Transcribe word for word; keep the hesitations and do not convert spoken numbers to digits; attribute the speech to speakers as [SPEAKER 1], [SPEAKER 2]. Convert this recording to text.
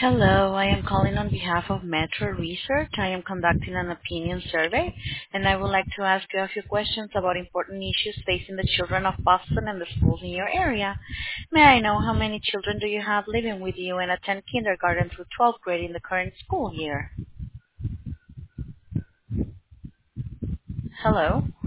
[SPEAKER 1] Hello, I am calling on behalf of Metro Research. I am conducting an opinion survey, and I would like to ask you a few questions about important issues facing the children of Boston and the schools in your area. May I know how many children do you have living with you and attend kindergarten through twelfth grade in the current school year? Hello?